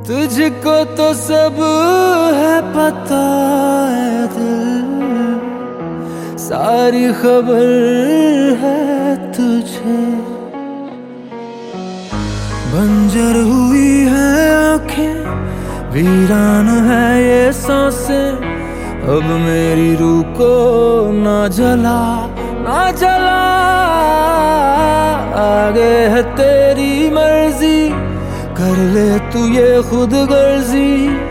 तुझको तो सब है पता है दिल, सारी खबर है तुझे। बंजर हुई है आंखें, वीरान है ये सांसें, अब मेरी रूह को ना जला ना जला। आगे है तेरी मर्जी, कर ले तू ये खुद गर्जी।